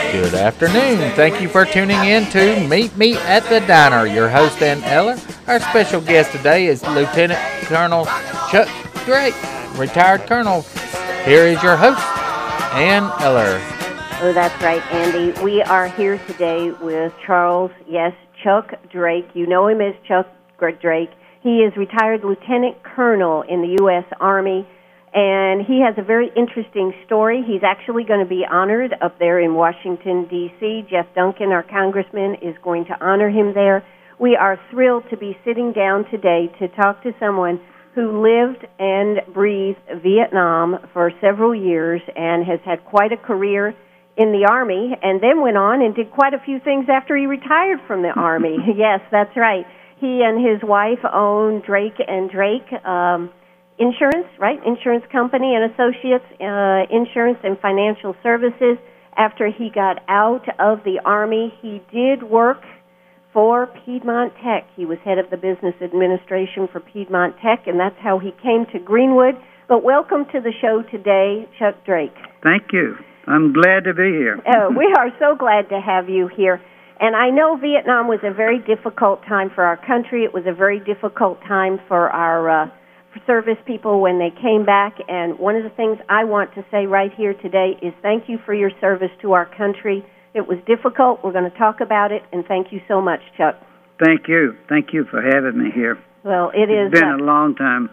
Good afternoon. Thank you for tuning in to Meet Me at the Diner. Your host, Ann Eller. Our special guest today is Lieutenant Colonel Chuck Drake, retired colonel. Here is your host, Ann Eller. Oh, that's right, Andy. We are here today with Charles, yes, Chuck Drake. You know him as Chuck Drake. He is retired lieutenant colonel in the U.S. Army, and he has a very interesting story. He's actually going to be honored up there in Washington, D.C. Jeff Duncan, our congressman, is going to honor him there. We are thrilled to be sitting down today to talk to someone who lived and breathed Vietnam for several years and has had quite a career in the Army, and then went on and did quite a few things after he retired from the Army. Yes, that's right. He and his wife own Drake and Drake Insurance, right? Insurance Company and Associates, Insurance and Financial Services. After he got out of the Army, he did work for Piedmont Tech. He was head of the business administration for Piedmont Tech, and that's how he came to Greenwood. But welcome to the show today, Chuck Drake. Thank you. I'm glad to be here. We are so glad to have you here. And I know Vietnam was a very difficult time for our country. It was a very difficult time for our service people when they came back. And one of the things I want to say right here today is thank you for your service to our country. It was difficult. We're going to talk about it. And thank you so much, Chuck. Thank you. Thank you for having me here. Well, it's been a long time.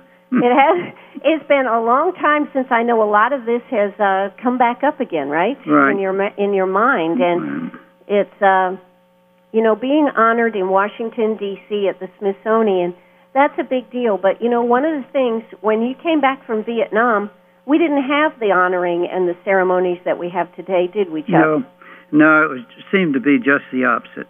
It's been a long time since I know a lot of this has come back up again, right? Right. In your mind. And it's, being honored in Washington, D.C. at the Smithsonian, that's a big deal. But, one of the things, when you came back from Vietnam, we didn't have the honoring and the ceremonies that we have today, did we, Chuck? No, it seemed to be just the opposite.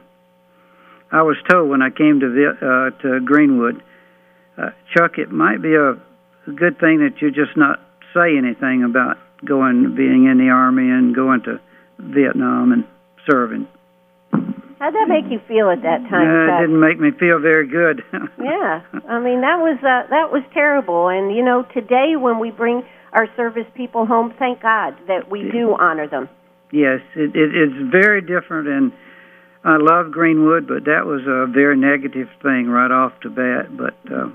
I was told when I came to Greenwood, Chuck, it might be a good thing that you just not say anything about being in the Army and going to Vietnam and serving. How'd that make you feel at that time, Chuck? It didn't make me feel very good. Yeah, I mean, that was terrible. And, today when we bring our service people home, thank God that we do honor them. Yes, it's very different, and I love Greenwood, but that was a very negative thing right off the bat. But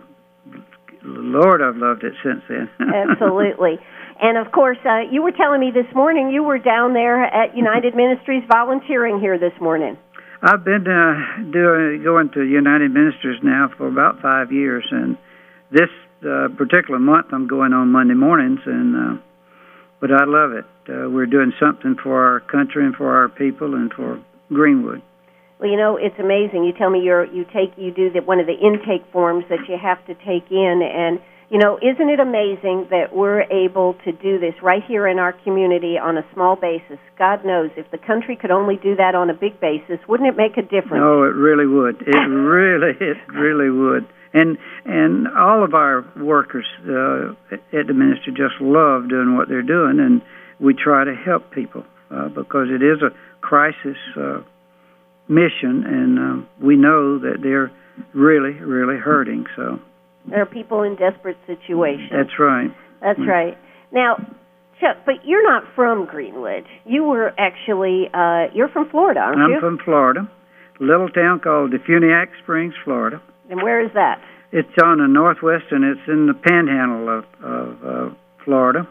Lord, I've loved it since then. Absolutely. And, of course, you were telling me this morning you were down there at United Ministries volunteering here this morning. I've been going to United Ministries now for about 5 years, and this particular month I'm going on Monday mornings, but I love it. We're doing something for our country and for our people and for Greenwood. Well, it's amazing. You tell me you do one of the intake forms that you have to take in, and isn't it amazing that we're able to do this right here in our community on a small basis? God knows, if the country could only do that on a big basis, wouldn't it make a difference? Oh, it really would. It really would. And all of our workers at the ministry just love doing what they're doing, and we try to help people because it is a crisis mission, and we know that they're really, really hurting. So there are people in desperate situations. That's right. That's right. Now, Chuck, but you're not from Greenwood. You were actually, you're from Florida, aren't you? I'm from Florida, a little town called Defuniak Springs, Florida. And where is that? It's on the northwest, and it's in the panhandle of Florida.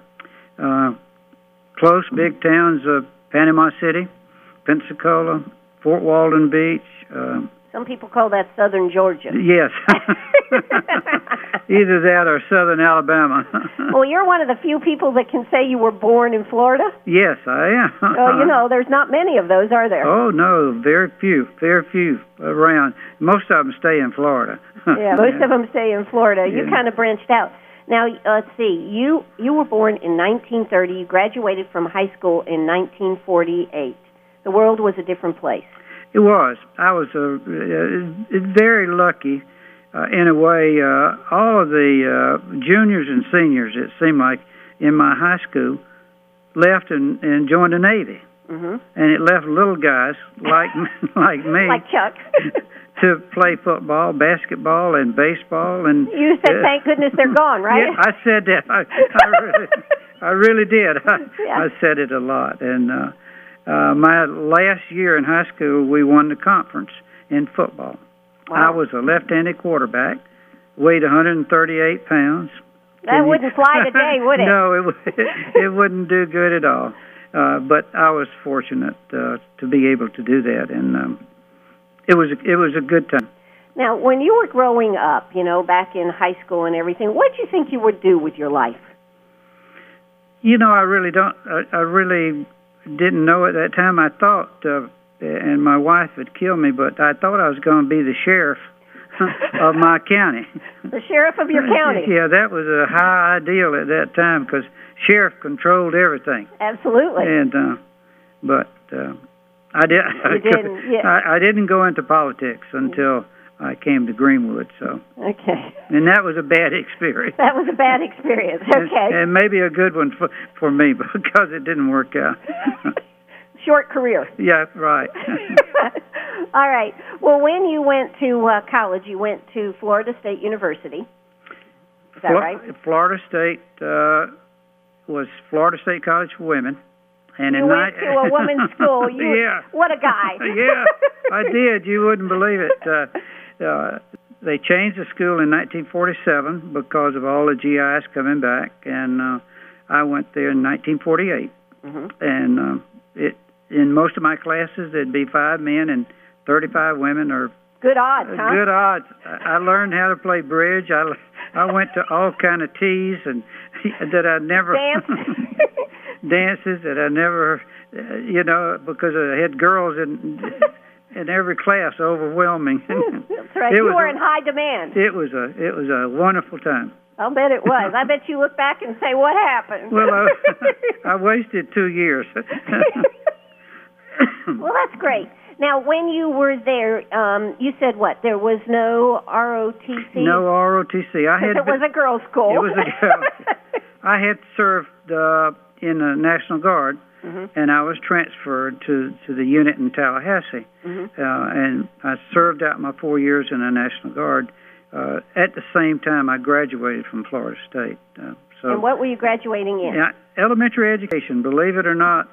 Close big towns of Panama City, Pensacola, Fort Walton Beach. Some people call that southern Georgia. Yes. Either that or southern Alabama. Well, you're one of the few people that can say you were born in Florida. Yes, I am. Oh, there's not many of those, are there? Oh, no, very few around. Most of them stay in Florida. Yeah, most of them stay in Florida. You kind of branched out. Now, let's see. You were born in 1930. You graduated from high school in 1948. The world was a different place. It was. I was very lucky in a way. All of the juniors and seniors, it seemed like, in my high school left and joined the Navy. Mm-hmm. And it left little guys like me. Like Chuck. To play football, basketball, and baseball. And you said, thank goodness they're gone, right? Yeah, I said that. I really did. I said it a lot. And My last year in high school, we won the conference in football. Wow. I was a left-handed quarterback, weighed 138 pounds. That wouldn't fly today, would it? No, it wouldn't do good at all. But I was fortunate to be able to do that, and it was a good time. Now, when you were growing up, back in high school and everything, what did you think you would do with your life? I really don't. I really didn't know at that time. I thought, and my wife would kill me, but I thought I was going to be the sheriff of my county. The sheriff of your county. Yeah, that was a high ideal at that time because sheriff controlled everything. Absolutely. And but I did. You didn't. Yeah. I didn't go into politics until I came to Greenwood. So. Okay. And that was a bad experience. That was a bad experience. Okay. And maybe a good one for me because it didn't work out. Short career. Yeah, right. All right. Well, when you went to college, you went to Florida State University. Is that right? Florida State was Florida State College for Women. And you went to a women's school. Yeah. What a guy. Yeah, I did. You wouldn't believe it. They changed the school in 1947 because of all the GIs coming back, and I went there in 1948. Mm-hmm. And in most of my classes, there'd be 5 men and 35 women. Or good odds, huh? Good odds. I learned how to play bridge. I went to all kind of teas and that I never dances that I never, because I had girls in every class, overwhelming. That's right. You were in high demand. It was a wonderful time. I'll bet it was. I bet you look back and say, "What happened?" Well, I wasted 2 years. Well, that's great. Now, when you were there, you said what? There was no ROTC? No ROTC. It was a girls' school. It was a girls'. I had served in the National Guard, mm-hmm. and I was transferred to the unit in Tallahassee. Mm-hmm. And I served out my 4 years in the National Guard. At the same time, I graduated from Florida State. And what were you graduating in? Yeah, elementary education. Believe it or not,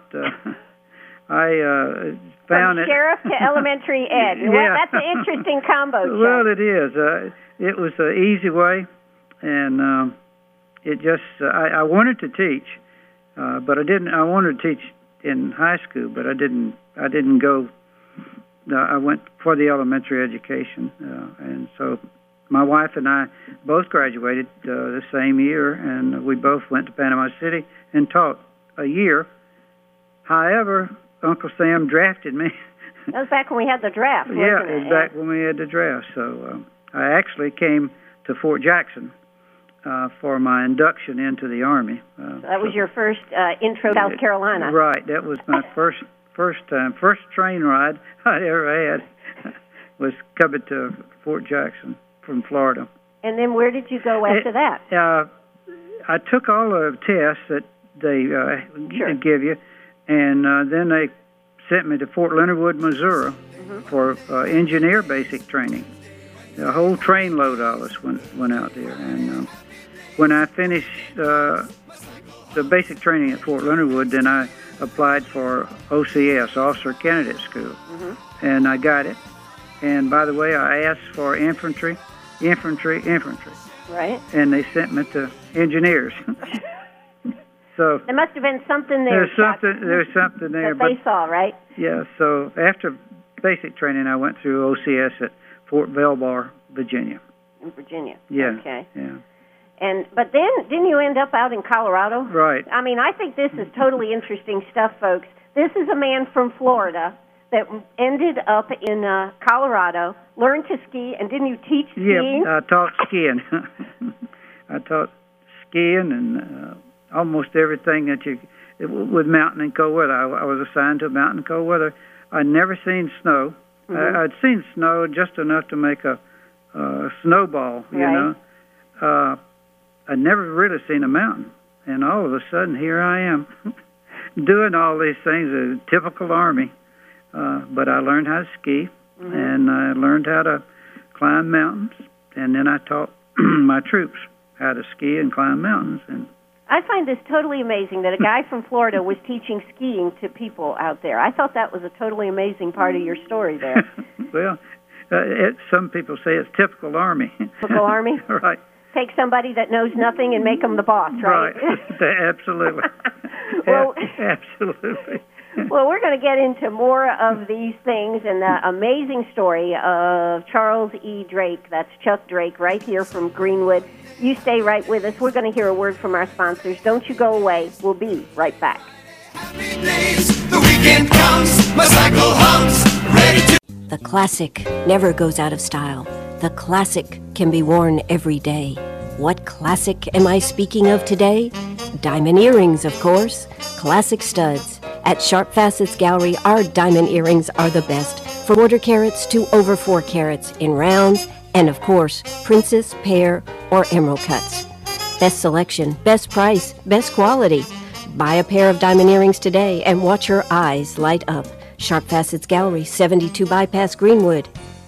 I found From sheriff to elementary ed. Yeah. Well, that's an interesting combo, Chuck. Well, it is. It was an easy way, and it just I wanted to teach, but I didn't. I wanted to teach in high school, but I didn't. I didn't go. I went for the elementary education, and so my wife and I both graduated the same year, and we both went to Panama City and taught a year. However, Uncle Sam drafted me. That was back when we had the draft, wasn't Yeah, it? it was back when we had the draft. So I actually came to Fort Jackson for my induction into the Army. That was your first intro to South Carolina. Right. That was my first train ride I'd ever had was coming to Fort Jackson from Florida. And then where did you go after that? I took all the tests that they give you, and then they sent me to Fort Leonard Wood, Missouri, mm-hmm. for engineer basic training. A whole train load of us went out there, and when I finished the basic training at Fort Leonard Wood, then I applied for OCS, Officer Candidate School, mm-hmm. and I got it. And by the way, I asked for infantry. Right. And they sent me to engineers. So there must have been something there. There's something there. That they saw, right? Yeah. So after basic training, I went through OCS at Fort Belvoir, Virginia. In Virginia. Yeah. Okay. Yeah. But then didn't you end up out in Colorado? Right. I mean, I think this is totally interesting stuff, folks. This is a man from Florida that ended up in Colorado, learned to ski, and didn't you teach skiing? Yeah, I taught skiing. I taught skiing and almost everything that with mountain and cold weather. I was assigned to mountain and cold weather. I'd never seen snow. Mm-hmm. I'd seen snow just enough to make a snowball, you right. know. I'd never really seen a mountain. And all of a sudden, here I am doing all these things, a typical Army. But I learned how to ski, mm-hmm. and I learned how to climb mountains, and then I taught my troops how to ski and climb mountains. And I find this totally amazing that a guy from Florida was teaching skiing to people out there. I thought that was a totally amazing part of your story there. Well, some people say it's typical Army. Typical Army? Right. Take somebody that knows nothing and make them the boss, right? Right. Absolutely. Well, absolutely. Well, we're going to get into more of these things and the amazing story of Charles E. Drake. That's Chuck Drake right here from Greenwood. You stay right with us. We're going to hear a word from our sponsors. Don't you go away. We'll be right back. Happy days, the weekend comes, my cycle hums, ready to... The classic never goes out of style. The classic can be worn every day. What classic am I speaking of today? Diamond earrings, of course. Classic studs. At Sharp Facets Gallery, our diamond earrings are the best, from quarter carats to over 4 carats in rounds, and of course, princess, pear, or emerald cuts. Best selection, best price, best quality. Buy a pair of diamond earrings today and watch your eyes light up. Sharp Facets Gallery, 72 Bypass Greenwood.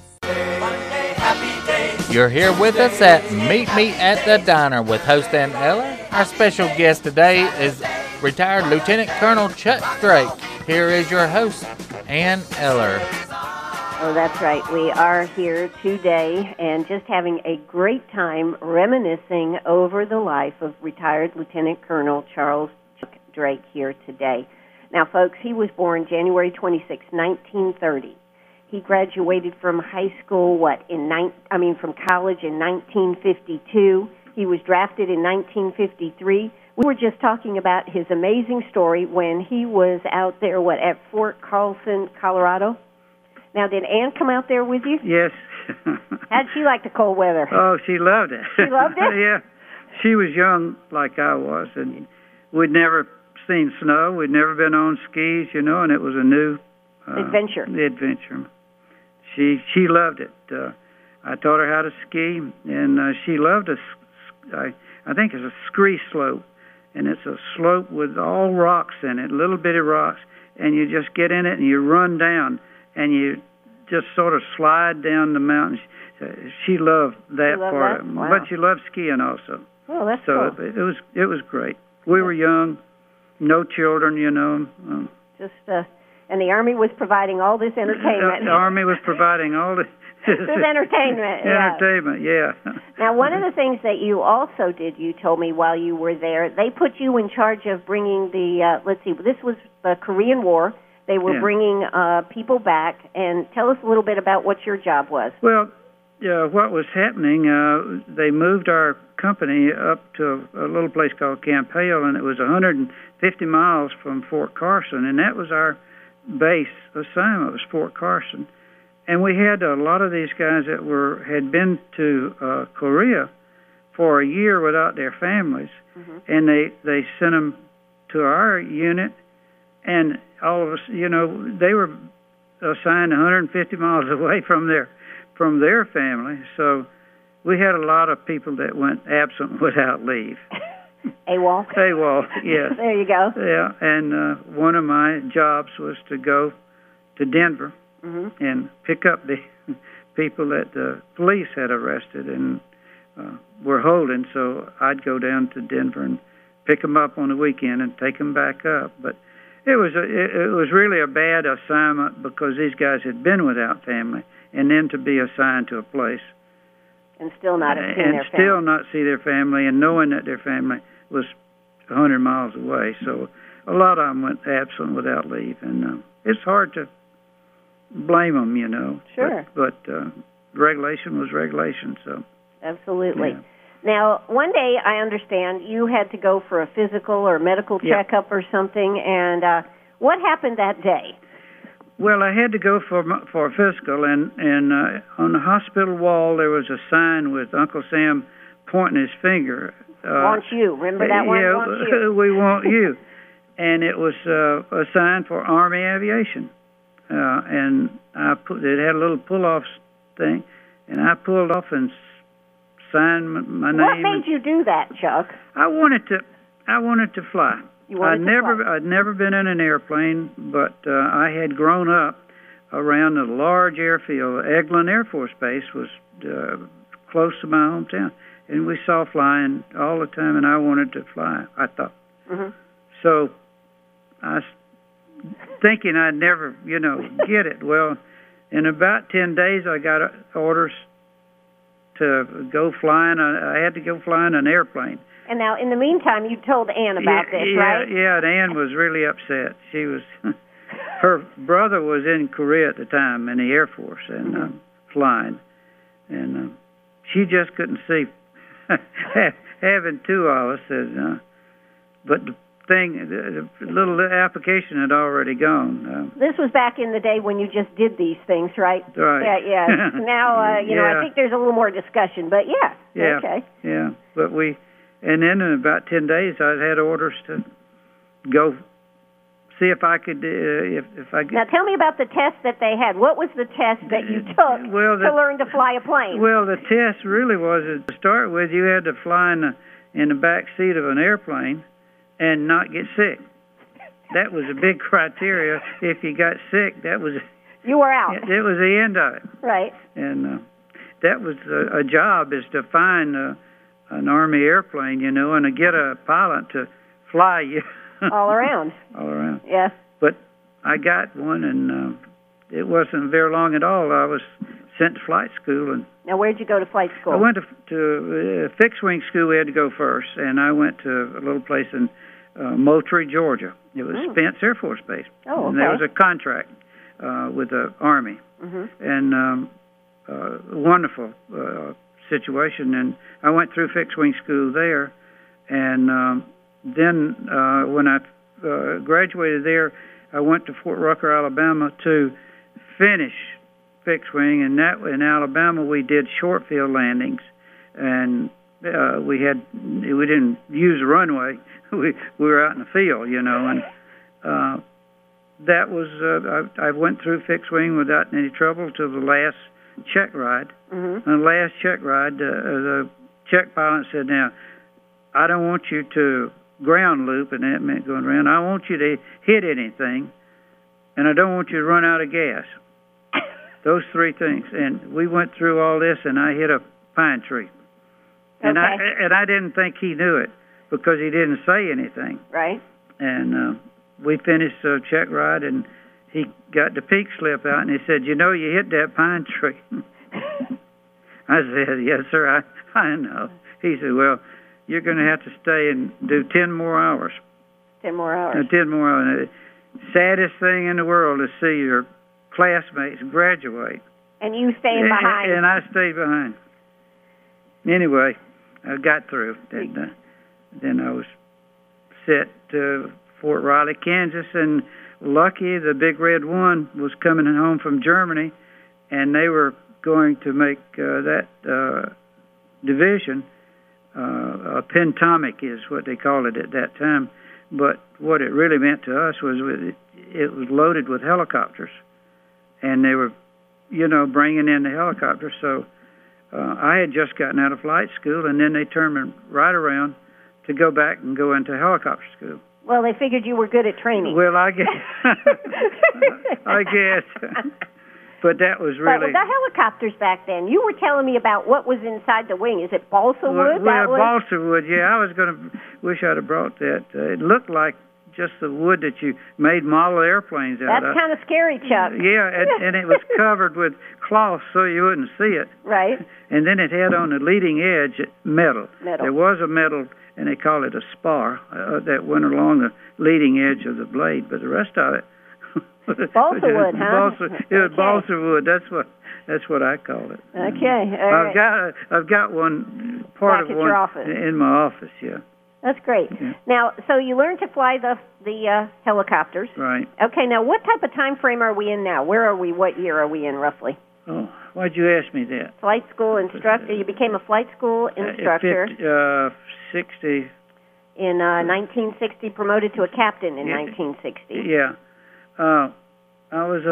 You're here with us at Meet Me at the Diner with host Ann Eller. Our special guest today is retired Lieutenant Colonel Chuck Drake. Here is your host, Ann Eller. Oh, that's right. We are here today and just having a great time reminiscing over the life of retired Lieutenant Colonel Charles Chuck Drake here today. Now, folks, he was born January 26, 1930. He graduated from high school, from college in 1952. He was drafted in 1953. We were just talking about his amazing story when he was out there, at Fort Carlson, Colorado. Now, did Ann come out there with you? Yes. How'd she like the cold weather? Oh, she loved it. She loved it? Yeah. She was young like I was, and we'd never seen snow. We'd never been on skis, and it was a new adventure. She loved it. I taught her how to ski, and she loved I think it's a scree slope, and it's a slope with all rocks in it, little bitty rocks, and you just get in it and you run down, and you just sort of slide down the mountain. She loved that part of it, wow. But she loved skiing also. Oh, that's cool. So it was great. We were young, no children, And the Army was providing all this entertainment. The Army was providing all this entertainment. Entertainment, yeah. Now, one of the things that you also did, you told me while you were there, they put you in charge of bringing this was the Korean War. They were bringing people back. And tell us a little bit about what your job was. Well, what was happening, they moved our company up to a little place called Camp Hale, and it was 150 miles from Fort Carson, and that was our base assignment, was Fort Carson. And we had a lot of these guys that had been to Korea for a year without their families, and they sent them to our unit, and all of us, they were assigned 150 miles away from their family, so we had a lot of people that went absent without leave. AWOL? AWOL, yes. There you go. Yeah, and one of my jobs was to go to Denver and pick up the people that the police had arrested and were holding, so I'd go down to Denver and pick them up on the weekend and take them back up. But it was really a bad assignment because these guys had been without family, and then to be assigned to a place and still not have seen their family. And still not see their family, and knowing that their family was 100 miles away. So a lot of them went absent without leave, and it's hard to blame them, Sure. But regulation was regulation, so. Absolutely. Yeah. Now, one day, I understand, you had to go for a physical or medical checkup or something, and what happened that day? Well, I had to go for a physical, and on the hospital wall there was a sign with Uncle Sam pointing his finger. Want you. Remember that one? Yeah, Want you. We want you. And it was a sign for Army Aviation. And it had a little pull-off thing, and I pulled off and signed my name. What made you do that, Chuck? I wanted to fly. You wanted to fly? I'd never been in an airplane, but I had grown up around a large airfield. Eglin Air Force Base was close to my hometown. and we saw flying all the time, and I wanted to fly, I thought. Mm-hmm. So I was thinking I'd never, get it. Well, in about 10 days, I got orders to go flying. I had to go fly in an airplane. And now, in the meantime, you told Ann about this, right? Yeah, and Ann was really upset. She was, her brother was in Korea at the time in the Air Force and flying, and she just couldn't see having two of us. But the thing, the little application had already gone. This was back in the day when you just did these things, right? Right. Yeah. Now, I think there's a little more discussion, but yeah. Okay. Yeah, but and then in about 10 days, I had orders to go see if I could, if I could. Now, tell me about the test that they had. What was the test that you took to learn to fly a plane? Well, the test really was, to start with, you had to fly in the back seat of an airplane and not get sick. That was a big criteria. If you got sick, that was... You were out. It was the end of it. Right. And that was a job, is to find an Army airplane, and to get a pilot to fly you. All around. All around. Yeah. But I got one, and it wasn't very long at all. I was sent to flight school. And now, where'd you go to flight school? I went to fixed wing school. We had to go first, and I went to a little place in Moultrie, Georgia. It was Spence Air Force Base. Oh, okay. And there was a contract with the Army, and wonderful situation. And I went through fixed wing school there, and then when I graduated there, I went to Fort Rucker, Alabama, to finish fixed wing. And that in Alabama we did short field landings, and we didn't use the runway. We were out in the field, and that was I went through fixed wing without any trouble till the last check ride. Mm-hmm. On the last check ride, the check pilot said, "Now, I don't want you to ground loop," and that meant going around. "I want you to hit anything, and I don't want you to run out of gas." Those three things. And we went through all this, and I hit a pine tree. And I didn't think he knew it because he didn't say anything. Right. And we finished the check ride, and he got the peak slip out, and he said, "You hit that pine tree." I said, "Yes, sir, I know." He said, "Well, you're going to have to stay and do 10 more hours. 10 more hours. 10 more hours. The saddest thing in the world is to see your classmates graduate. And you staying behind. And I stayed behind. Anyway, I got through. Then I was set to Fort Riley, Kansas, and lucky the Big Red One was coming home from Germany, and they were going to make that division. A pentomic is what they called it at that time, but what it really meant to us was it was loaded with helicopters, and they were, bringing in the helicopters. So I had just gotten out of flight school, and then they turned me right around to go back and go into helicopter school. Well, they figured you were good at training. Well, I guess. I guess. But that was really... But the helicopters back then, you were telling me about what was inside the wing. Is it balsa wood? Well, balsa wood, yeah. I was going to wish I'd have brought that. It looked like just the wood that you made model airplanes out of. That's kind of scary, Chuck. Yeah, and it was covered with cloth so you wouldn't see it. Right. And then it had on the leading edge metal. There was a metal, and they call it a spar, that went along the leading edge of the blade, but the rest of it... Balsa wood, huh? It was balsa wood. That's what I call it. Okay. All right. I've got one back of your office. In my office. Yeah. That's great. Yeah. Now, so you learned to fly the helicopters. Right. Okay. Now, what type of time frame are we in now? Where are we? What year are we in, roughly? Oh, why'd you ask me that? Flight school instructor. You became a flight school instructor. 60. In 1960, promoted to a captain in 1960. Yeah. I was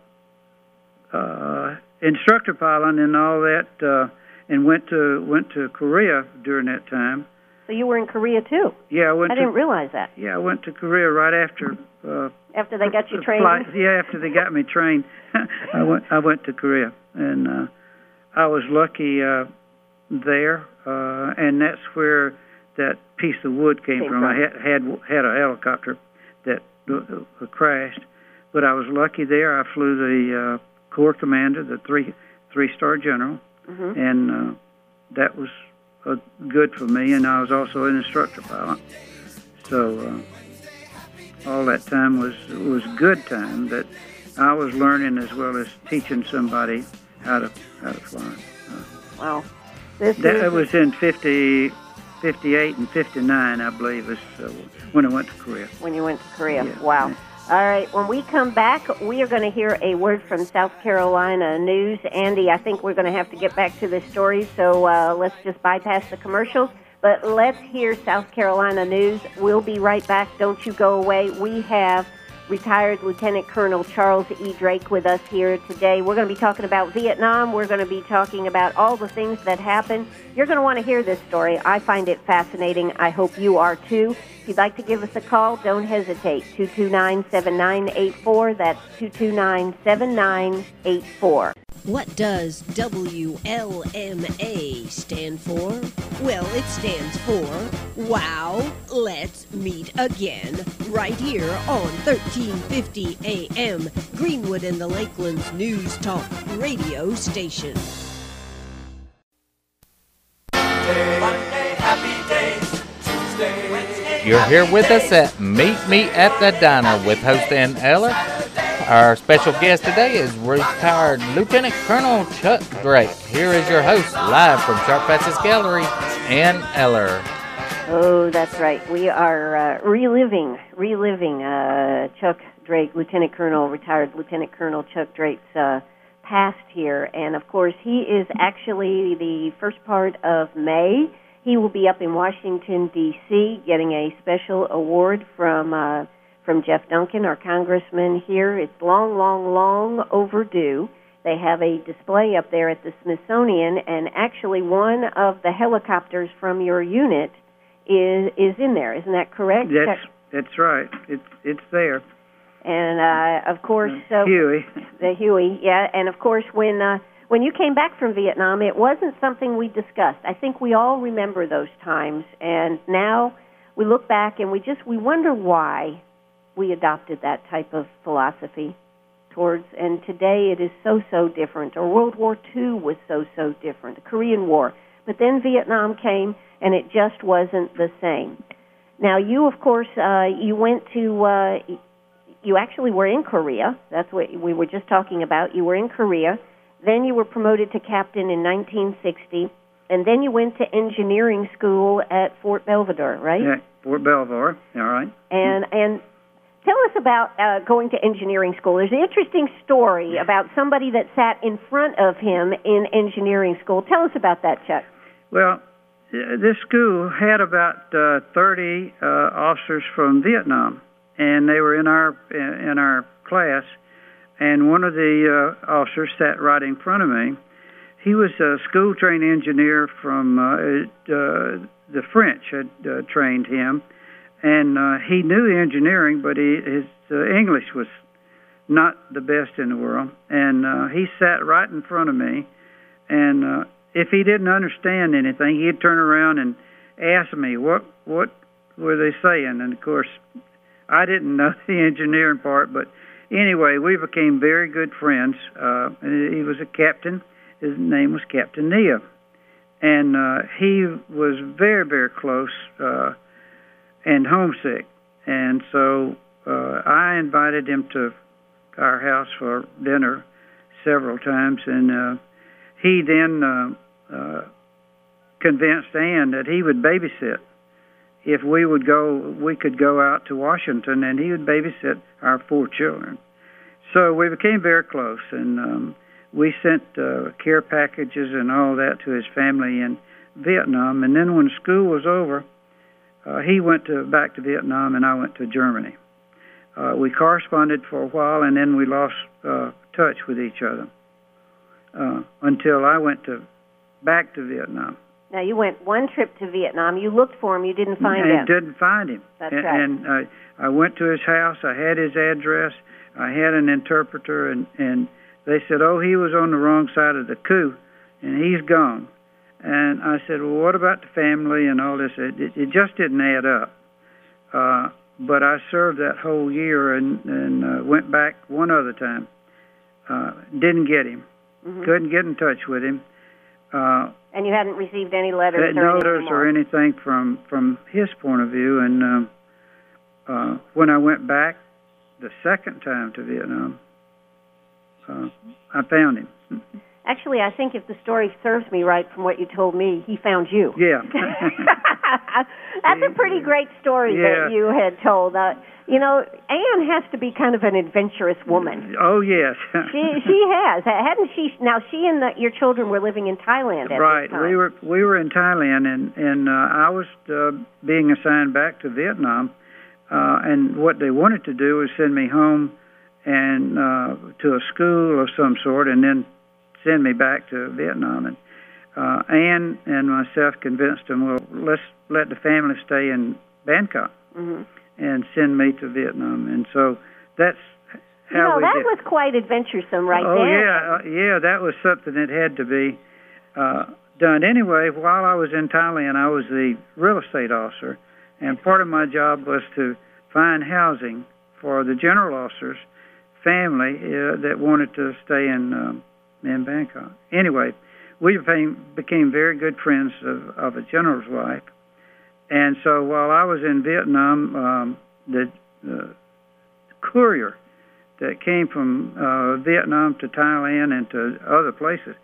a instructor pilot and all that, and went to Korea during that time. So you were in Korea too? Yeah, I didn't realize that. Yeah, I went to Korea right after. After they got you trained? After they got me trained, I went to Korea, and I was lucky. there, and that's where that piece of wood came from. I had a helicopter that crashed, but I was lucky there. I flew the Corps Commander, the three-star general, and that was good for me. And I was also an instructor pilot, so all that time was good time that I was learning as well as teaching somebody how to fly. Wow. That was in 58 and 59, I believe, is when I went to Korea. When you went to Korea. Yeah. Wow. Yeah. All right. When we come back, we are going to hear a word from South Carolina News. Andy, I think we're going to have to get back to this story, so let's just bypass the commercials. But let's hear South Carolina News. We'll be right back. Don't you go away. We have retired Lieutenant Colonel Charles E. Drake with us here today. We're going to be talking about Vietnam. We're going to be talking about all the things that happened. You're going to want to hear this story. I find it fascinating. I hope you are too. If you'd like to give us a call, don't hesitate. 229-7984. That's 229-7984. What does WLMA stand for? Well, it stands for Wow, Let's Meet Again, right here on 1350 AM, Greenwood and the Lakelands News Talk radio station. Monday, happy days. Tuesday, Wednesday. You're here with us at Meet Me at the Diner with host Ann Eller. Our special guest today is retired Lieutenant Colonel Chuck Drake. Here is your host, live from Sharp Patches Gallery, Ann Eller. Oh, that's right. We are reliving Chuck Drake, retired Lieutenant Colonel Chuck Drake's past here. And, of course, he is actually the first part of May. He will be up in Washington, D.C., getting a special award from Jeff Duncan, our congressman here. It's long overdue. They have a display up there at the Smithsonian, and actually one of the helicopters from your unit is in there. Isn't that correct? That's right. It's there. And of course, Huey. The Huey, yeah. And of course, when you came back from Vietnam, it wasn't something we discussed. I think we all remember those times, and now we look back and we wonder why we adopted that type of philosophy towards, and today it is so different. Or World War II was so different, the Korean War. But then Vietnam came, and it just wasn't the same. Now, you, of course, you went to, you actually were in Korea. That's what we were just talking about. You were in Korea. Then you were promoted to captain in 1960, and then you went to engineering school at Fort Belvedere, right? Yeah, Fort Belvedere, all right. And tell us about going to engineering school. There's an interesting story about somebody that sat in front of him in engineering school. Tell us about that, Chuck. Well, this school had about 30 officers from Vietnam, and they were in our class. And one of the officers sat right in front of me. He was a school-trained engineer from the French had trained him, and he knew engineering, but his English was not the best in the world. And he sat right in front of me, and if he didn't understand anything, he'd turn around and ask me, what were they saying? And, of course, I didn't know the engineering part, but anyway, we became very good friends. And he was a captain. His name was Captain Nia. And he was very, very close and homesick. And so I invited him to our house for dinner several times, and he then convinced Ann that he would babysit. If we could go out to Washington, and he would babysit our 4 children. So we became very close, and we sent care packages and all that to his family in Vietnam. And then when school was over, he went back to Vietnam, and I went to Germany. We corresponded for a while, and then we lost touch with each other until I went back to Vietnam. Now, you went one trip to Vietnam. You looked for him. You didn't find him. I didn't find him. That's right. And I went to his house. I had his address. I had an interpreter, and they said, oh, he was on the wrong side of the coup, and he's gone. And I said, well, what about the family and all this? It just didn't add up. But I served that whole year and went back one other time. Didn't get him. Mm-hmm. Couldn't get in touch with him. And you hadn't received any letters no letters or anything from his point of view. And when I went back the second time to Vietnam, I found him. Actually, I think if the story serves me right from what you told me, he found you. Yeah. That's a pretty great story that you had told. You know, Anne has to be kind of an adventurous woman. Oh, yes. she has. Hadn't she? Now, she and your children were living in Thailand at right. this time. We were in Thailand, and I was being assigned back to Vietnam, and what they wanted to do was send me home and to a school of some sort, and then send me back to Vietnam. And Anne and myself convinced them, well, let's let the family stay in Bangkok and send me to Vietnam. And so that's how we that did. was quite adventuresome right there. Oh, yeah, that was something that had to be done. Anyway, while I was in Thailand, I was the real estate officer, and part of my job was to find housing for the general officer's family that wanted to stay in Bangkok. Anyway, we became very good friends of a general's wife. And so while I was in Vietnam, the courier that came from Vietnam to Thailand and to other places,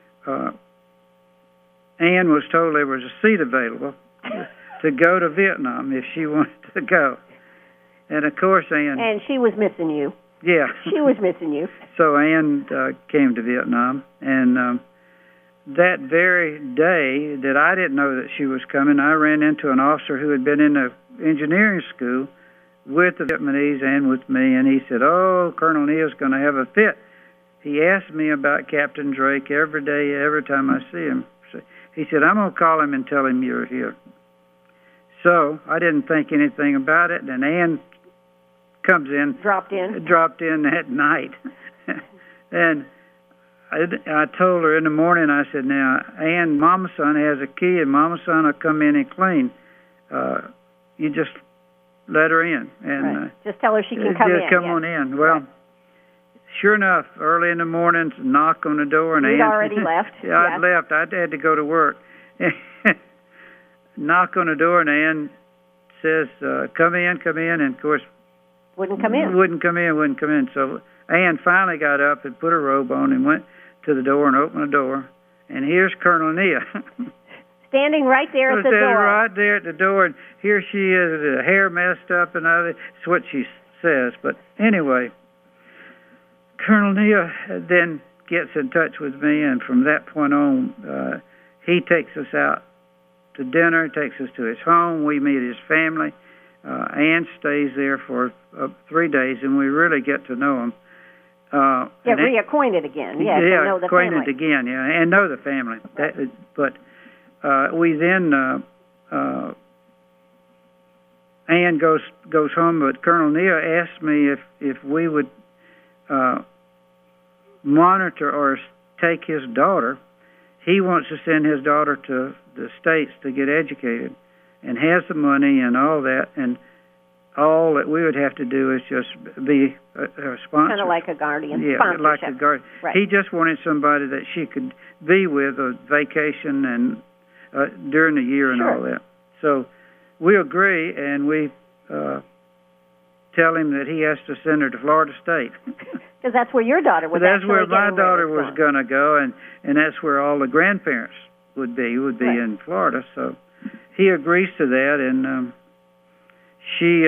Anne was told there was a seat available to go to Vietnam if she wanted to go. And of course, Anne... And she was missing you. Yeah. She was missing you. So Anne came to Vietnam, and that very day that I didn't know that she was coming, I ran into an officer who had been in the engineering school with the Vietnamese and with me, and he said, oh, Colonel Neal's going to have a fit. He asked me about Captain Drake every day, every time I see him. So he said, I'm going to call him and tell him you're here. So I didn't think anything about it, and Anne comes in. Dropped in that night. And I told her in the morning, I said, now, Ann, Mama's son has a key, and Mama's son will come in and clean. You just let her in. And just tell her she can come in. Just come on in. Well, sure enough, early in the morning, knock on the door. And You'd Ann, already left. Yeah, I'd left. I had to go to work. Knock on the door, and Ann says, come in. And, of course, Wouldn't come in. So Ann finally got up and put her robe on and went to the door and opened the door. And here's Colonel Neal. Standing right there at the door. Right there at the door. And here she is, the hair messed up and other. That's what she says. But anyway, Colonel Neal then gets in touch with me, and from that point on, he takes us out to dinner, takes us to his home. We meet his family. Ann stays there for 3 days, and we really get to know him. Get reacquainted again. Yes, yeah, know the acquainted family. again. Yeah, and know the family. But we then Ann goes home, but Colonel Neal asked me if we would monitor or take his daughter. He wants to send his daughter to the States to get educated, and has the money and all that, and all that we would have to do is just be a sponsor. Kind of like a guardian. Yeah, like a guardian. Right. He just wanted somebody that she could be with on vacation and during the year and all that. So we agree, and we tell him that he has to send her to Florida State. Because that's where your daughter was. That's where my daughter was going to go, and that's where all the grandparents would be in Florida. So he agrees to that, and she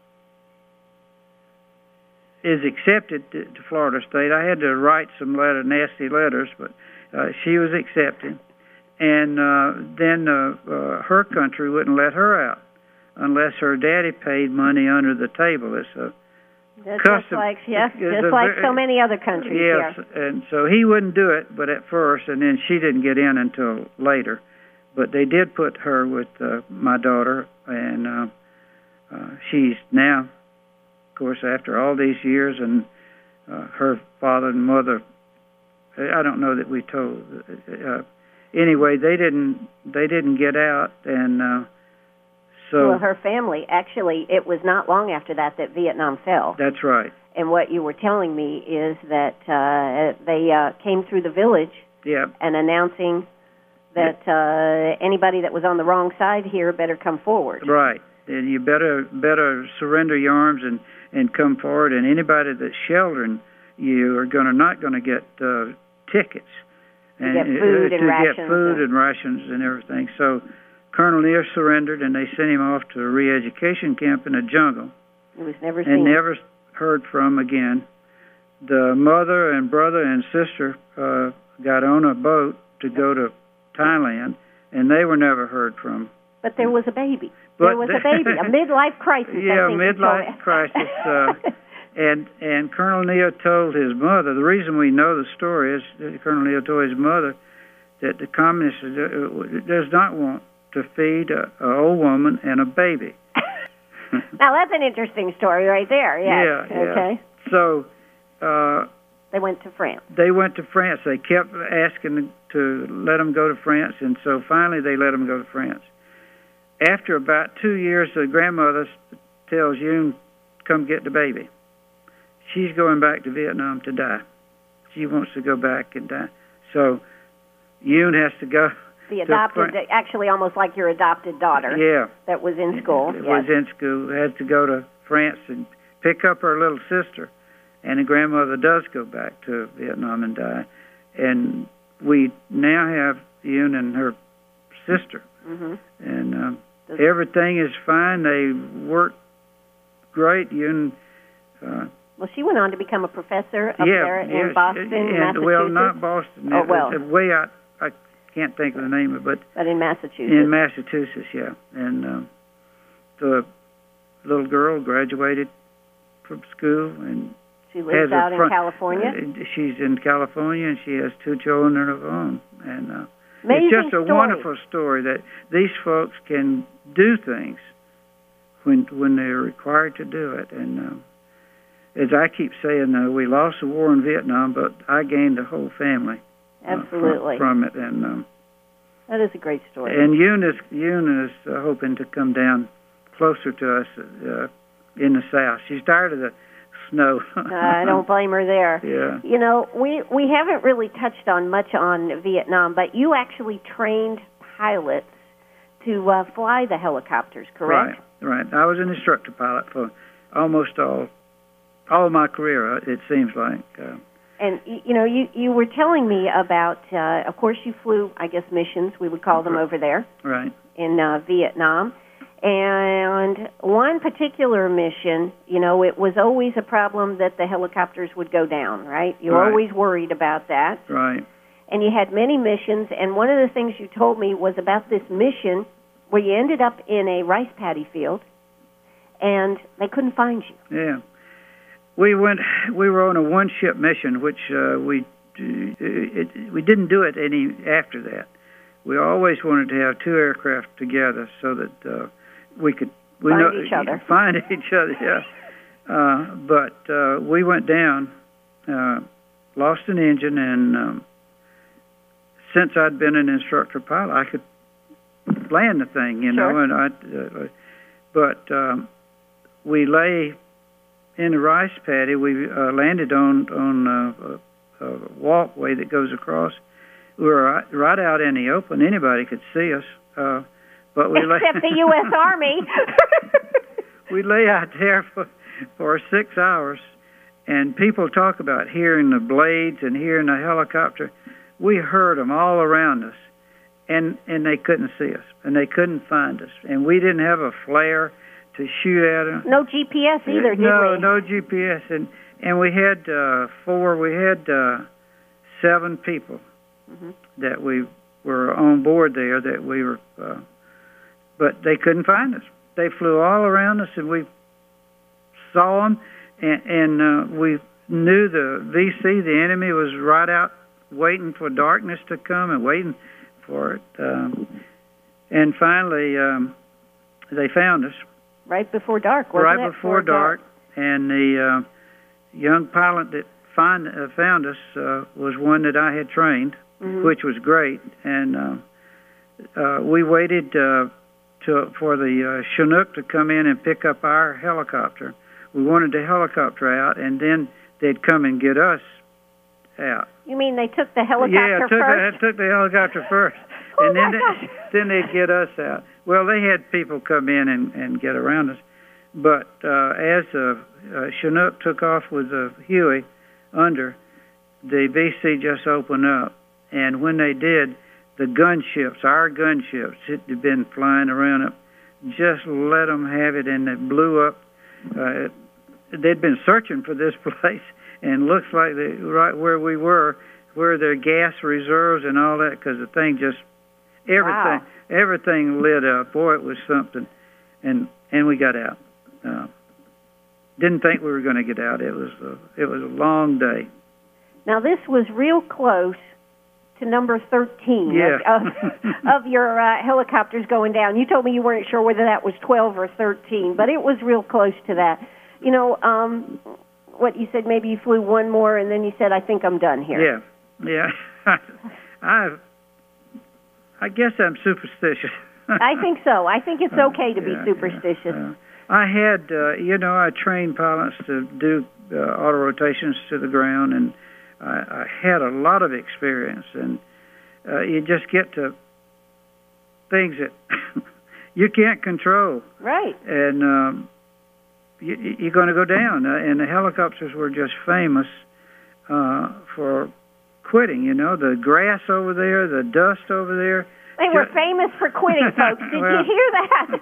is accepted to Florida State. I had to write some nasty letters, but she was accepted. And then her country wouldn't let her out unless her daddy paid money under the table. It's a custom. Just like so many other countries. Yes, and so he wouldn't do it, but at first, and then she didn't get in until later. But they did put her with my daughter, and she's now, of course, after all these years, and her father and mother, I don't know that we told, anyway, they didn't get out, and so. Well, her family, actually, it was not long after that Vietnam fell. That's right. And what you were telling me is that they came through the village and announcing that anybody that was on the wrong side here better come forward. Right. And you better surrender your arms and come forward. And anybody that's sheltering you are not going to get tickets. To get food and rations. To get food and rations and everything. So Colonel Neer surrendered, and they sent him off to a re-education camp in the jungle. He was never seen. And never heard from again. The mother and brother and sister got on a boat to go to Thailand, and they were never heard from. But there was a baby. There was a baby, a midlife crisis. Yeah, a midlife crisis. And Colonel Neer told his mother, the reason we know the story is that Colonel Neer told his mother that the communists does not want to feed an old woman and a baby. Now, that's an interesting story right there. Yes. Yeah. Okay. So they went to France. They went to France. They kept asking to let them go to France, and so finally they let them go to France. After about 2 years, the grandmother tells Yoon, come get the baby. She's going back to Vietnam to die. She wants to go back and die. So Yoon has to go. The adopted, actually almost like your adopted daughter. Yeah. That was in school. Was in school. Had to go to France and pick up her little sister. And the grandmother does go back to Vietnam and die. And we now have Yoon and her sister. Mm-hmm. And everything is fine. They work great. Yoon. Well, she went on to become a professor up there in Boston, Massachusetts. Well, not Boston. Oh, well. Way out. I can't think of the name of it. But in Massachusetts. In Massachusetts, yeah. And the little girl graduated from school, and she lives out in California. She's in California, and she has 2 children of her own. And it's just a wonderful story that these folks can do things when they're required to do it. And as I keep saying, we lost the war in Vietnam, but I gained a whole family. Absolutely. From it, and that is a great story. And Yoon is hoping to come down closer to us in the South. She's tired of the snow. I don't blame her there. Yeah. You know, we haven't really touched on much on Vietnam, but you actually trained pilots to fly the helicopters, correct? Right. I was an instructor pilot for almost all my career. It seems like. And, you know, you were telling me about, of course, you flew, I guess, missions, we would call them over there. Right. In Vietnam. And one particular mission, you know, it was always a problem that the helicopters would go down, right? You were always worried about that. Right. And you had many missions, and one of the things you told me was about this mission where you ended up in a rice paddy field, and they couldn't find you. Yeah. We were on a one-ship mission, which we didn't do it any after that. We always wanted to have 2 aircraft together so that we could find each other. Find each other, yeah. But we went down, lost an engine, and since I'd been an instructor pilot, I could land the thing, you know. And but we lay in the rice paddy. We landed on a walkway that goes across. We were right out in the open. Anybody could see us. But we except the U.S. Army. We lay out there for 6 hours, and people talk about hearing the blades and hearing the helicopter. We heard them all around us, and they couldn't see us, and they couldn't find us, and we didn't have a flare to shoot at them. No GPS either, did we? No GPS, and we had 7 people that we were on board there that we were, but they couldn't find us. They flew all around us, and we saw them, and we knew the VC, the enemy, was right out waiting for darkness to come and waiting for it. And finally, they found us. Right before dark, wasn't it? Right before dark. And the young pilot that found us was one that I had trained, which was great. And we waited for the Chinook to come in and pick up our helicopter. We wanted the helicopter out, and then they'd come and get us out. You mean they took the helicopter first? Took the helicopter first, and then they'd get us out. Well, they had people come in and get around us, but as Chinook took off with the Huey under, the VC just opened up, and when they did, the gunships, our gunships, it had been flying around it, just let them have it, and it blew up. They'd been searching for this place, and looks like right where we were, where their gas reserves and all that, because the thing just, everything lit up. Boy, it was something, and we got out. Didn't think we were going to get out. It was a long day. Now this was real close to number 13 of your helicopters going down. You told me you weren't sure whether that was 12 or 13, but it was real close to that. You know, what you said, maybe you flew one more, and then you said, I think I'm done here. Yeah. I guess I'm superstitious. I think so. I think it's okay to be superstitious. I had, I trained pilots to do auto rotations to the ground, and I had a lot of experience, and you just get to things that you can't control. Right. And you're going to go down. And the helicopters were just famous for quitting, the grass over there, the dust over there. They were famous for quitting, folks. Did you hear that?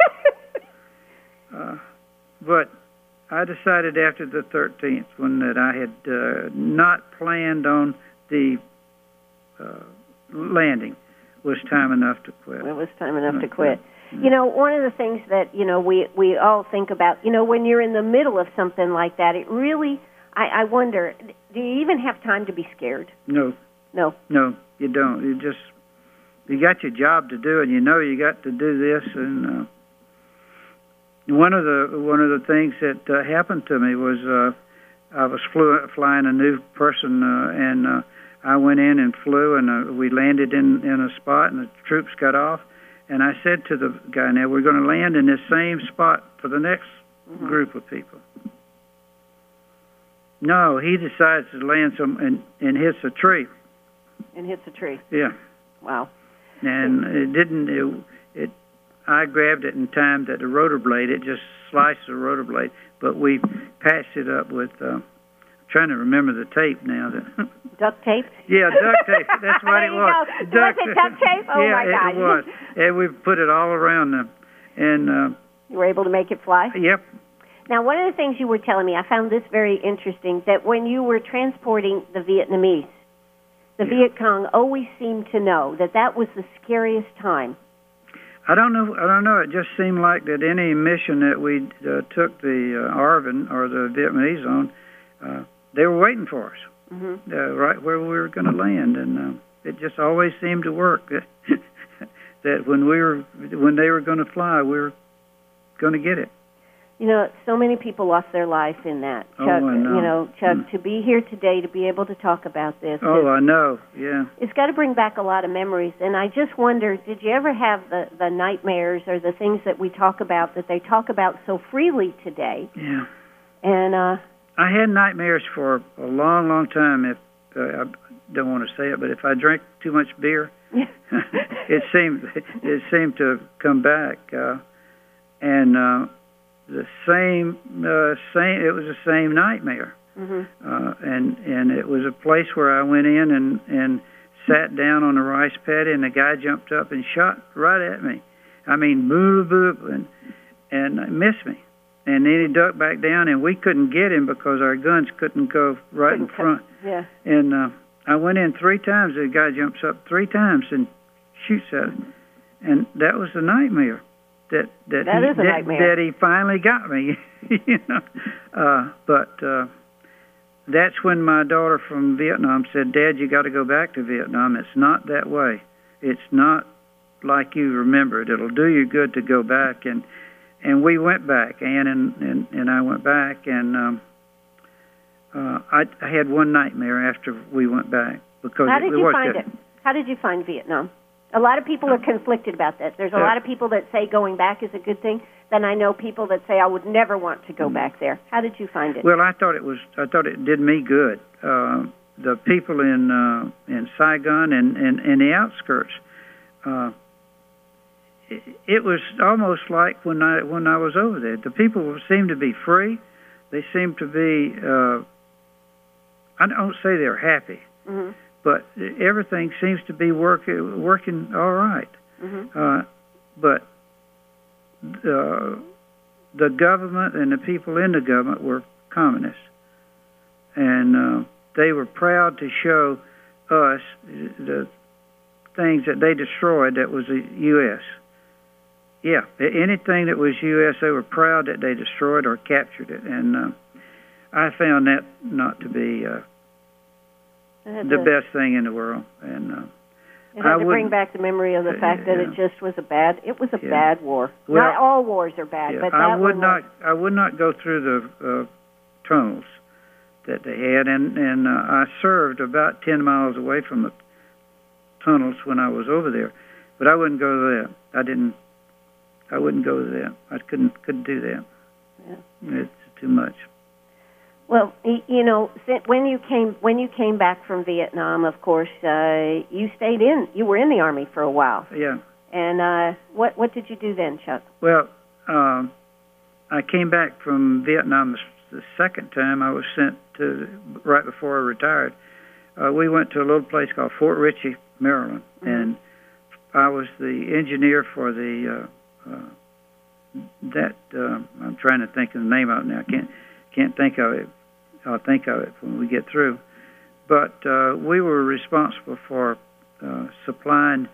But I decided after the 13th one that I had not planned on the landing. Was time enough to quit. It was time enough to quit. You know, one of the things that, we all think about, when you're in the middle of something like that, it really, I wonder, do you even have time to be scared? No. No, you don't. You got your job to do, and you got to do this, and one of the things that happened to me was I was flying a new person, and I went in and flew, and we landed in a spot, and the troops got off, and I said to the guy, now we're going to land in this same spot for the next group of people. No, he decides to land and hits a tree. And hits a tree. Yeah. Wow. And it didn't. I grabbed it in time that the rotor blade. It just sliced the rotor blade. But we patched it up with. I'm trying to remember the tape now. Duct tape. Yeah, duct tape. That's what it was. Was it duct tape? Oh yeah, my God! It was. And we put it all around them. And you were able to make it fly. Yep. Now, one of the things you were telling me, I found this very interesting, that when you were transporting the Vietnamese, the Viet Cong always seemed to know that was the scariest time. I don't know. It just seemed like that any mission that we took the ARVN or the Vietnamese on, they were waiting for us, right where we were going to land, and it just always seemed to work. That when they were going to fly, we were going to get it. So many people lost their life in that. Chuck, I know. Chuck, to be here today, to be able to talk about this. Oh, I know, yeah. It's got to bring back a lot of memories. And I just wonder, did you ever have the nightmares or the things that we talk about, that they talk about so freely today? Yeah. And I had nightmares for a long, long time. If I don't want to say it, but if I drank too much beer, it seemed to come back. The same. It was the same nightmare, and it was a place where I went in and sat down on the rice paddy, and the guy jumped up and shot right at me. I mean, boo boo, and missed me, and then he ducked back down, and we couldn't get him because our guns couldn't go right in front. Yeah. And I went in 3 times. The guy jumps up 3 times and shoots at him, and that was a nightmare. That is a nightmare. That he finally got me, But that's when my daughter from Vietnam said, "Dad, you got to go back to Vietnam. It's not that way. It's not like you remember it. It'll do you good to go back." And we went back. Ann and I went back, and I had one nightmare after we went back, because How did it you was find good. it? How did you find Vietnam? A lot of people are conflicted about that. There's a lot of people that say going back is a good thing. Then I know people that say I would never want to go back there. How did you find it? Well, I thought it did me good. The people in Saigon and the outskirts, it was almost like when I was over there. The people seemed to be free. They seemed to be. I don't say they're happy, Mm-hmm. but everything seems to be working all right. Mm-hmm. But the government and the people in the government were communists, and they were proud to show us the things that they destroyed that was the U.S. Yeah, anything that was U.S., they were proud that they destroyed or captured it, and I found that not to be the best thing in the world. And it had to bring back the memory of the fact that it just was a bad war. Well, not all wars are bad, but that I would one not. was. I would not go through the tunnels that they had, and I served about 10 miles away from the tunnels when I was over there, but I wouldn't go to that. I wouldn't go to that. I couldn't do that. Yeah. It's too much. Well, you know, when you came back from Vietnam, of course, you stayed in. You were in the Army for a while. Yeah. And what did you do then, Chuck? Well, I came back from Vietnam the second time. I was sent to right before I retired. We went to a little place called Fort Ritchie, Maryland, Mm-hmm. and I was the engineer for the I'm trying to think of the name of it now. I can't think of it. I'll think of it when we get through. But we were responsible for supplying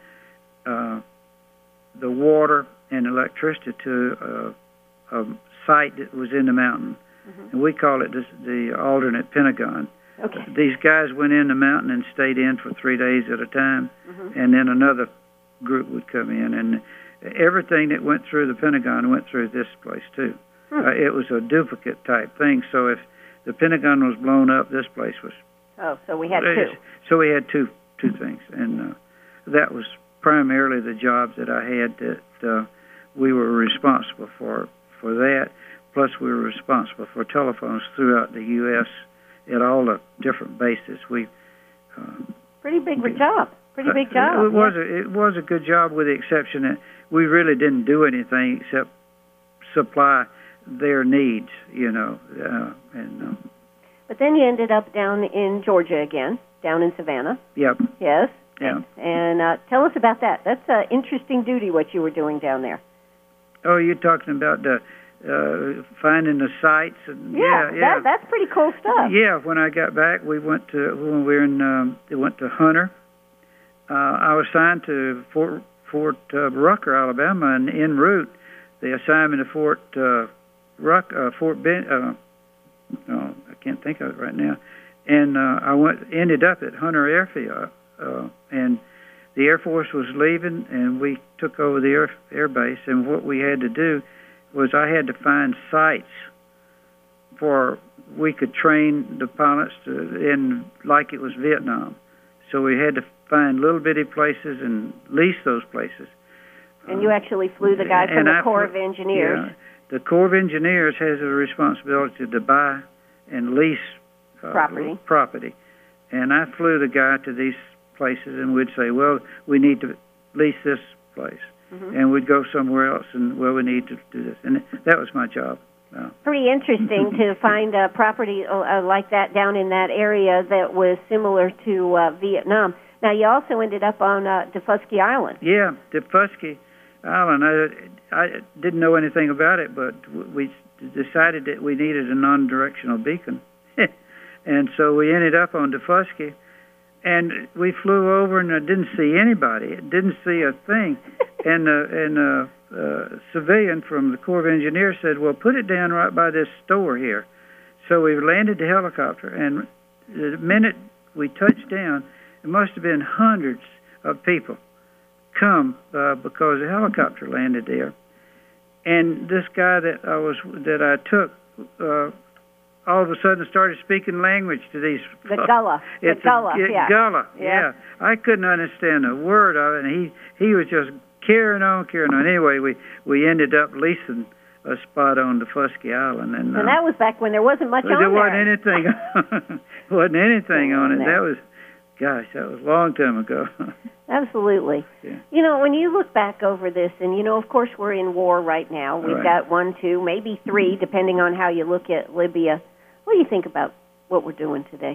the water and electricity to a site that was in the mountain, and we call it the alternate Pentagon. Okay. These guys went in the mountain and stayed in for 3 days at a time, and then another group would come in, and everything that went through the Pentagon went through this place too. It was a duplicate type thing, so if the Pentagon was blown up, this place was. Oh, so we had two. So we had two things, and that was primarily the jobs that I had that we were responsible for that. Plus, we were responsible for telephones throughout the U.S. at all the different bases. Pretty big job. Pretty big job. It was a good job, with the exception that we really didn't do anything except supply their needs, you know. But then you ended up down in Georgia again, down in Savannah. Yep. Yes. Yeah. And tell us about that. That's an interesting duty, what you were doing down there. Oh, you're talking about finding the sites, and yeah. That's pretty cool stuff. Yeah, when I got back, we went to Hunter. I was assigned to Fort Rucker, Alabama, and en route, they assigned me to Fort Bend. No, I can't think of it right now. And I ended up at Hunter Airfield, and the Air Force was leaving, and we took over the air base. And what we had to do was I had to find sites for we could train the pilots like it was Vietnam. So we had to find little bitty places and lease those places. And you actually flew the guy from the Corps of Engineers. Yeah, the Corps of Engineers has a responsibility to buy and lease property. And I flew the guy to these places, and we'd say, well, we need to lease this place. And we'd go somewhere else, and, well, we need to do this. And that was my job. Pretty interesting to find property like that down in that area that was similar to Vietnam. Now, you also ended up on Daufuskie Island. Yeah, Daufuskie Island. I didn't know anything about it, but we decided that we needed a non-directional beacon. And so we ended up on Daufuskie, and we flew over, and I didn't see anybody. Didn't see a thing. And a civilian from the Corps of Engineers said, well, put it down right by this store here. So we landed the helicopter, and the minute we touched down, it must have been hundreds of people come because the helicopter landed there. And this guy that I took all of a sudden started speaking language to these. The Gullah. It's Gullah. Gullah. Yeah. I couldn't understand a word of it, and he was just carrying on. Anyway, we ended up leasing a spot on the Fusky Island, and that was back when there wasn't much on there. There wasn't anything on it. That was, gosh, that was a long time ago. Absolutely. Yeah. You know, when you look back over this, and, you know, of course we're in war right now. We've got 1, 2, maybe 3, depending on how you look at Libya. What do you think about what we're doing today?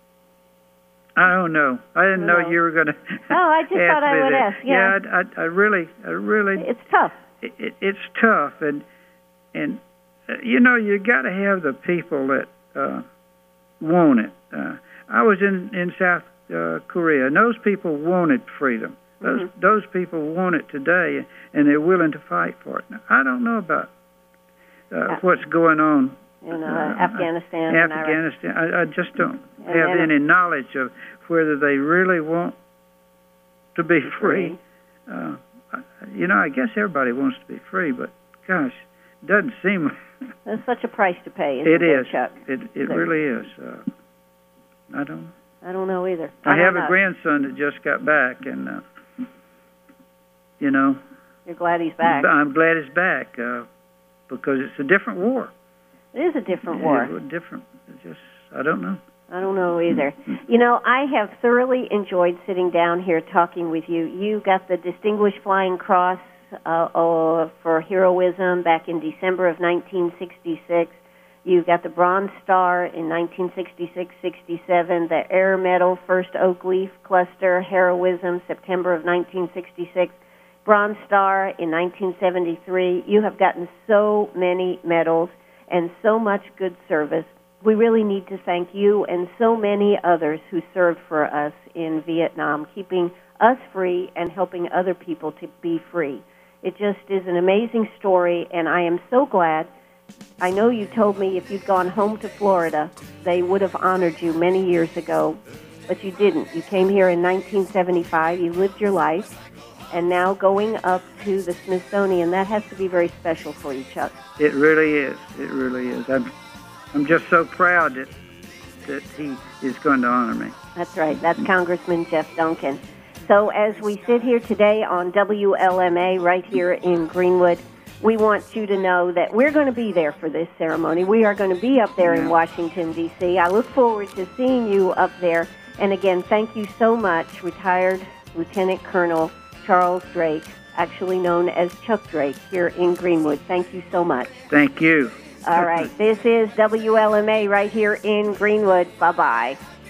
I don't know. I didn't know you were going to I just thought I would ask. Yeah, I really... It's tough. It's tough, and you know, you got to have the people that want it. I was in South Korea, and those people wanted freedom. Those people want it today, and they're willing to fight for it. Now, I don't know about what's going on in Afghanistan. Afghanistan. I just don't have any knowledge of whether they really want to be free. You know, I guess everybody wants to be free, but gosh, it doesn't seem. There's such a price to pay. Isn't it is, Chuck? It really is. I don't know either. I have a grandson that just got back, and you know. You're glad he's back. I'm glad he's back because it's a different war. It is a different war. It's different. It's just I don't know. I don't know either. You know, I have thoroughly enjoyed sitting down here talking with you. You got the Distinguished Flying Cross for heroism back in December of 1966. You got the Bronze Star in 1966-67, the Air Medal, First Oak Leaf Cluster, Heroism, September of 1966, Bronze Star in 1973. You have gotten so many medals and so much good service. We really need to thank you and so many others who served for us in Vietnam, keeping us free and helping other people to be free. It just is an amazing story, and I am so glad. I know you told me if you'd gone home to Florida, they would have honored you many years ago, but you didn't. You came here in 1975. You lived your life, and now going up to the Smithsonian, that has to be very special for you, Chuck. It really is. It really is. I'm just so proud that he is going to honor me. That's right. That's Congressman Jeff Duncan. So as we sit here today on WLMA right here in Greenwood, we want you to know that we're going to be there for this ceremony. We are going to be up there in Washington, D.C. I look forward to seeing you up there. And again, thank you so much, retired Lieutenant Colonel Charles Drake, actually known as Chuck Drake, here in Greenwood. Thank you so much. Thank you. All right. This is WLMA right here in Greenwood. Bye-bye.